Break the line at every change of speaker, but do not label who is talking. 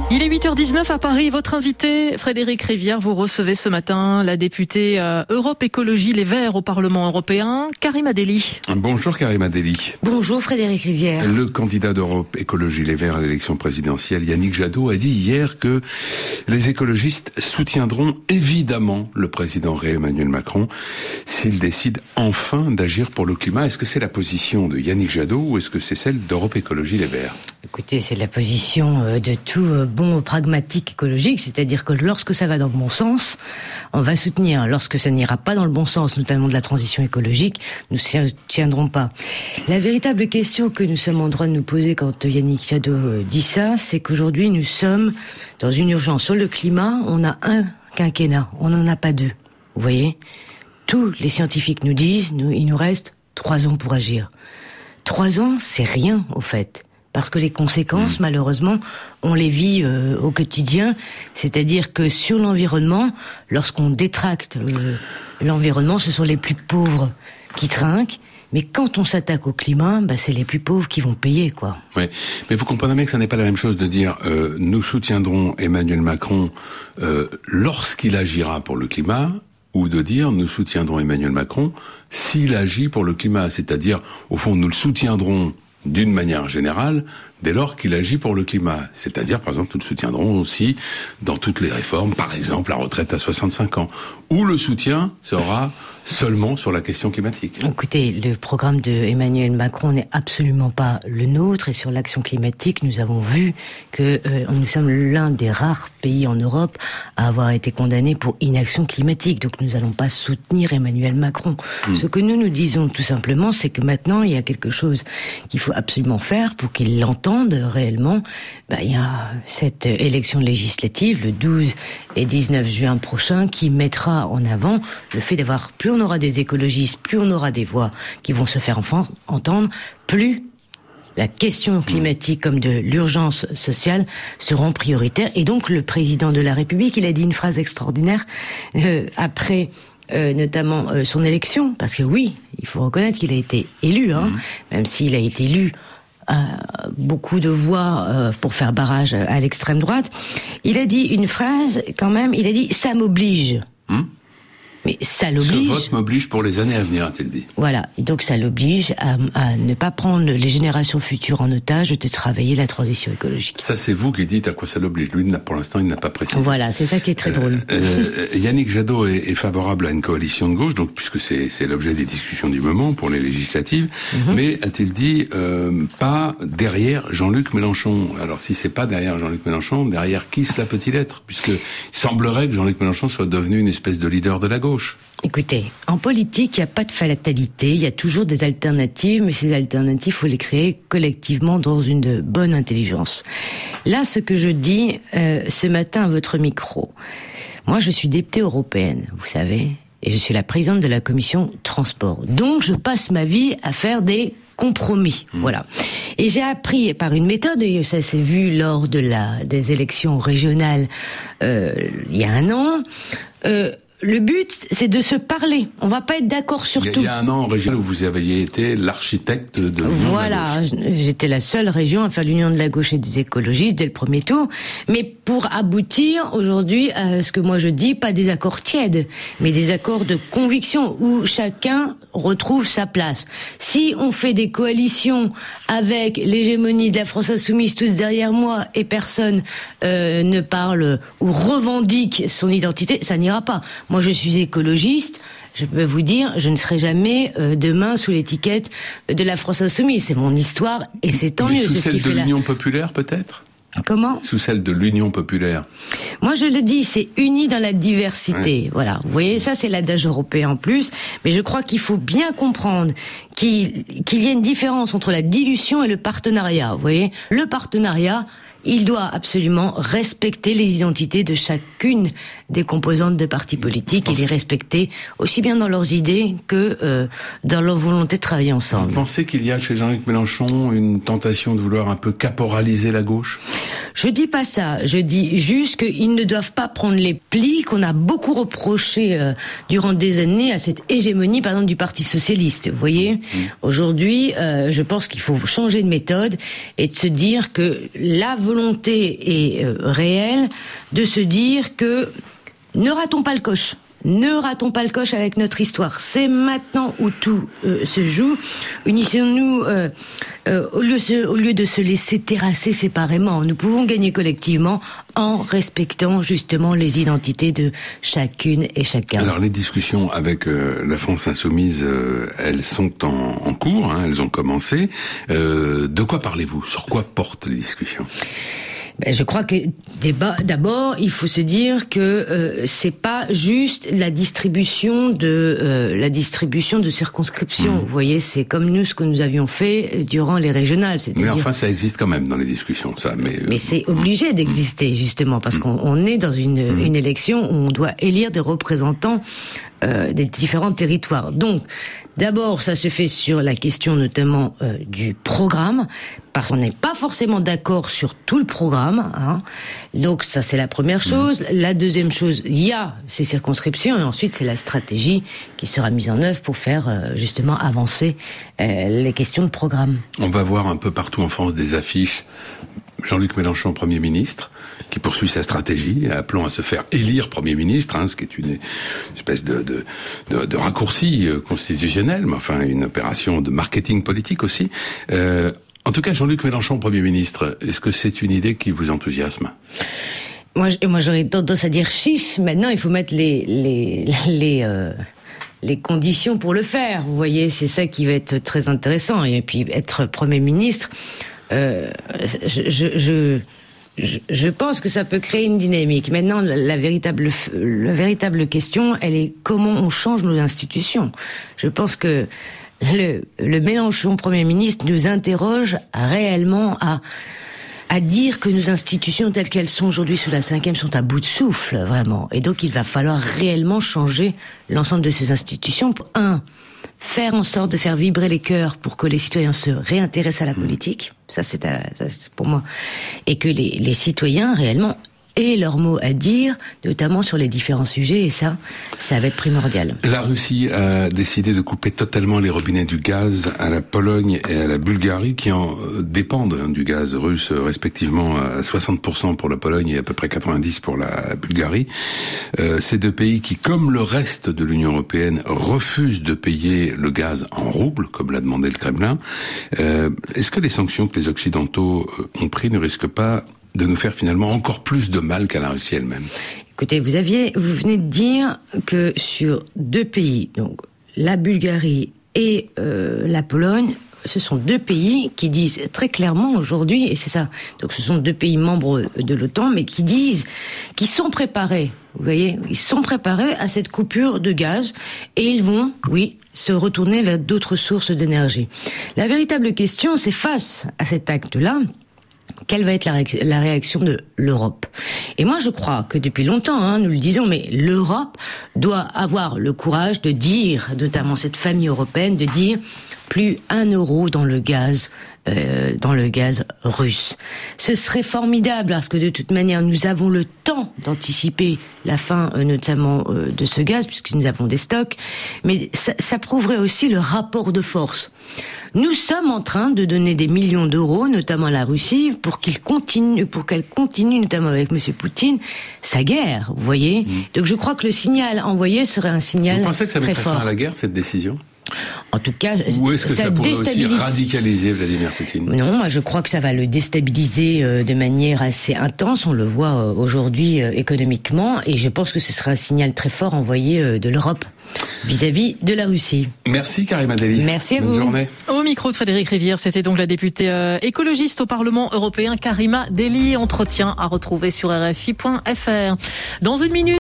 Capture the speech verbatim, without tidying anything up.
Il est huit heures dix-neuf à Paris. Votre invité, Frédéric Rivière, vous recevez ce matin la députée euh, Europe Écologie Les Verts au Parlement européen, Karima Delli.
Bonjour Karima Delli.
Bonjour Frédéric Rivière.
Le candidat d'Europe Écologie Les Verts à l'élection présidentielle, Yannick Jadot, a dit hier que les écologistes soutiendront évidemment le président Emmanuel Macron s'il décide enfin d'agir pour le climat. Est-ce que c'est la position de Yannick Jadot ou est-ce que c'est celle d'Europe Écologie Les Verts ?
Écoutez, c'est la position de tout bon pragmatique écologique, c'est-à-dire que lorsque ça va dans le bon sens, on va soutenir. Lorsque ça n'ira pas dans le bon sens, notamment de la transition écologique, nous ne soutiendrons pas. La véritable question que nous sommes en droit de nous poser quand Yannick Jadot dit ça, c'est qu'aujourd'hui nous sommes dans une urgence. Sur le climat, on a un quinquennat, on n'en a pas deux. Vous voyez ? Tous les scientifiques nous disent, nous, il nous reste trois ans pour agir. Trois ans, c'est rien au fait. Parce que les conséquences, mmh. malheureusement, on les vit euh, au quotidien. C'est-à-dire que sur l'environnement, lorsqu'on détracte euh, l'environnement, ce sont les plus pauvres qui trinquent. Mais quand on s'attaque au climat, bah, c'est les plus pauvres qui vont payer, quoi.
Oui, mais vous comprenez bien que ça n'est pas la même chose de dire euh, nous soutiendrons Emmanuel Macron euh, lorsqu'il agira pour le climat, ou de dire nous soutiendrons Emmanuel Macron s'il agit pour le climat. C'est-à-dire, au fond, nous le soutiendrons d'une manière générale, dès lors qu'il agit pour le climat. C'est-à-dire, par exemple, nous le soutiendrons aussi dans toutes les réformes, par exemple la retraite à soixante-cinq ans, où le soutien sera seulement sur la question climatique.
Écoutez, le programme de Emmanuel Macron n'est absolument pas le nôtre, et sur l'action climatique, nous avons vu que euh, nous sommes l'un des rares pays en Europe à avoir été condamné pour inaction climatique. Donc nous n'allons pas soutenir Emmanuel Macron. Mmh. Ce que nous nous disons tout simplement, c'est que maintenant, il y a quelque chose qu'il faut absolument faire pour qu'il l'entende réellement. Ben, il y a cette élection législative le douze et dix-neuf juin prochain qui mettra en avant le fait d'avoir, plus on aura des écologistes, plus on aura des voix qui vont se faire enfin entendre, plus la question climatique comme de l'urgence sociale seront prioritaires. Et donc le président de la République, il a dit une phrase extraordinaire euh, après Euh, notamment euh, son élection, parce que oui, il faut reconnaître qu'il a été élu, hein, mmh. même s'il a été élu à beaucoup de voix euh, pour faire barrage à l'extrême droite. Il a dit une phrase, quand même, il a dit « ça m'oblige mmh. ». Mais ça l'oblige.
Ce vote m'oblige pour les années à venir, a-t-il dit.
Voilà, et donc ça l'oblige à, à ne pas prendre les générations futures en otage de travailler la transition écologique.
Ça, c'est vous qui dites à quoi ça l'oblige. Lui, pour l'instant, il n'a pas précisé.
Voilà, c'est ça qui est très drôle.
Euh, euh, Yannick Jadot est, est favorable à une coalition de gauche, donc puisque c'est, c'est l'objet des discussions du moment pour les législatives. Mm-hmm. Mais a-t-il dit euh, pas derrière Jean-Luc Mélenchon. Alors, si c'est pas derrière Jean-Luc Mélenchon, derrière qui cela peut-il être ? Puisque il semblerait que Jean-Luc Mélenchon soit devenu une espèce de leader de la gauche.
Écoutez, en politique, il n'y a pas de fatalité, il y a toujours des alternatives, mais ces alternatives, il faut les créer collectivement dans une bonne intelligence. Là, ce que je dis euh, ce matin à votre micro, moi je suis députée européenne, vous savez, et je suis la présidente de la commission transport. Donc je passe ma vie à faire des compromis, mmh. voilà. Et j'ai appris par une méthode, et ça s'est vu lors de la des élections régionales euh, il y a un an, euh, le but, c'est de se parler. On va pas être d'accord sur
il y a,
tout.
Il y a un an, en région où vous aviez été l'architecte de l'Union
voilà,
de la gauche.
J'étais la seule région à faire l'Union de la gauche et des écologistes dès le premier tour. Mais pour aboutir aujourd'hui à ce que moi je dis, pas des accords tièdes, mais des accords de conviction où chacun retrouve sa place. Si on fait des coalitions avec l'hégémonie de la France insoumise tous derrière moi et personne euh, ne parle ou revendique son identité, ça n'ira pas. Moi, je suis écologiste. Je peux vous dire, je ne serai jamais euh, demain sous l'étiquette de la France insoumise. C'est mon histoire et c'est tant
Mais
mieux.
Sous
c'est
celle
ce qui
de
fait
l'Union
la...
populaire, peut-être ?
Comment ?
Sous celle de l'Union populaire.
Moi, je le dis, c'est uni dans la diversité.
Ouais.
Voilà. Vous voyez, ça, c'est l'adage européen en plus. Mais je crois qu'il faut bien comprendre qu'il, qu'il y a une différence entre la dilution et le partenariat. Vous voyez, le partenariat, il doit absolument respecter les identités de chacune des composantes de partis politiques et les respecter aussi bien dans leurs idées que euh, dans leur volonté de travailler ensemble.
Vous pensez qu'il y a chez Jean-Luc Mélenchon une tentation de vouloir un peu caporaliser la gauche ?
Je dis pas ça. Je dis juste qu'ils ne doivent pas prendre les plis qu'on a beaucoup reproché euh, durant des années à cette hégémonie, par exemple, du Parti socialiste. Vous voyez, mmh. Aujourd'hui, euh, je pense qu'il faut changer de méthode et de se dire que la volonté volonté est euh, réelle de se dire que ne ratons pas le coche. Ne ratons pas le coche avec notre histoire. C'est maintenant où tout euh, se joue. Unissons-nous euh, euh, au, lieu se, au lieu de se laisser terrasser séparément. Nous pouvons gagner collectivement en respectant justement les identités de chacune et chacun.
Alors les discussions avec euh, la France insoumise, euh, elles sont en, en cours, hein, elles ont commencé. Euh, de quoi parlez-vous? Sur quoi portent les discussions?
Ben, je crois que débat, d'abord, il faut se dire que euh, c'est pas juste la distribution de euh, la distribution de circonscriptions. Mmh. Vous voyez, c'est comme nous ce que nous avions fait durant les régionales.
Mais enfin, ça existe quand même dans les discussions, ça. Mais, euh...
mais c'est obligé d'exister justement parce mmh. qu'on on est dans une, mmh. une élection où on doit élire des représentants euh, des différents territoires. Donc, d'abord, ça se fait sur la question notamment euh, du programme, parce qu'on n'est pas forcément d'accord sur tout le programme. Hein. Donc ça, c'est la première chose. Mmh. La deuxième chose, il y a ces circonscriptions, et ensuite, c'est la stratégie qui sera mise en œuvre pour faire euh, justement avancer euh, les questions de programme.
On va voir un peu partout en France des affiches. Jean-Luc Mélenchon, Premier ministre, qui poursuit sa stratégie, appelant à se faire élire Premier ministre, hein, ce qui est une espèce de, de, de, de raccourci constitutionnel, mais enfin une opération de marketing politique aussi. Euh, en tout cas, Jean-Luc Mélenchon, Premier ministre, est-ce que c'est une idée qui vous enthousiasme ?
Moi, moi, j'aurais tendance à dire chiche. Maintenant, il faut mettre les les les euh, les conditions pour le faire. Vous voyez, c'est ça qui va être très intéressant. Et puis, être Premier ministre. Euh, je, je, je, je, je pense que ça peut créer une dynamique. Maintenant, la, la véritable, la véritable question, elle est comment on change nos institutions. Je pense que le, le Mélenchon Premier ministre nous interroge réellement à, à dire que nos institutions telles qu'elles sont aujourd'hui sous la cinquième sont à bout de souffle, vraiment. Et donc, il va falloir réellement changer l'ensemble de ces institutions pour, un, faire en sorte de faire vibrer les cœurs pour que les citoyens se réintéressent à la politique, ça c'est, à, ça c'est pour moi, et que les, les citoyens réellement aient leur mot à dire, notamment sur les différents sujets, et ça, ça va être primordial.
La Russie a décidé de couper totalement les robinets du gaz à la Pologne et à la Bulgarie, qui en dépendent hein, du gaz russe, respectivement à soixante pour cent pour la Pologne et à peu près quatre-vingt-dix pour cent pour la Bulgarie. Euh, ces deux pays qui, comme le reste de l'Union européenne, refusent de payer le gaz en roubles, comme l'a demandé le Kremlin. Euh, est-ce que les sanctions que les Occidentaux ont prises ne risquent pas de nous faire finalement encore plus de mal qu'à la Russie elle-même?
Écoutez, vous aviez, vous venez de dire que sur deux pays, donc la Bulgarie et euh, la Pologne, ce sont deux pays qui disent très clairement aujourd'hui, et c'est ça, donc ce sont deux pays membres de l'OTAN, mais qui disent, qui sont préparés, vous voyez, ils sont préparés à cette coupure de gaz, et ils vont, oui, se retourner vers d'autres sources d'énergie. La véritable question, c'est face à cet acte-là, quelle va être la, réac- la réaction de l'Europe? Et moi, je crois que depuis longtemps, hein, nous le disons, mais l'Europe doit avoir le courage de dire, notamment cette famille européenne, de dire plus un euro dans le gaz, euh, dans le gaz russe. Ce serait formidable parce que de toute manière, nous avons le temps d'anticiper la fin, euh, notamment euh, de ce gaz, puisque nous avons des stocks. Mais ça, ça prouverait aussi le rapport de force. Nous sommes en train de donner des millions d'euros, notamment à la Russie, pour qu'il continue, pour qu'elle continue, notamment avec M. Poutine, sa guerre. Vous voyez. Mmh. Donc je crois que le signal envoyé serait un signal très fort.
Vous pensez que ça mettrait fin à la guerre, cette décision ?
En tout cas,
ou est-ce que ça,
ça
pourrait
déstabilise...
aussi radicaliser Vladimir Poutine?
Non, moi je crois que ça va le déstabiliser euh, de manière assez intense. On le voit euh, aujourd'hui euh, économiquement, et je pense que ce sera un signal très fort envoyé euh, de l'Europe vis-à-vis de la Russie.
Merci Karima Delli.
Merci à
Bonne
vous.
journée.
Au micro de Frédéric Rivière, c'était donc la députée euh, écologiste au Parlement européen Karima Delli. Entretien à retrouver sur R F I point F R. Dans une minute.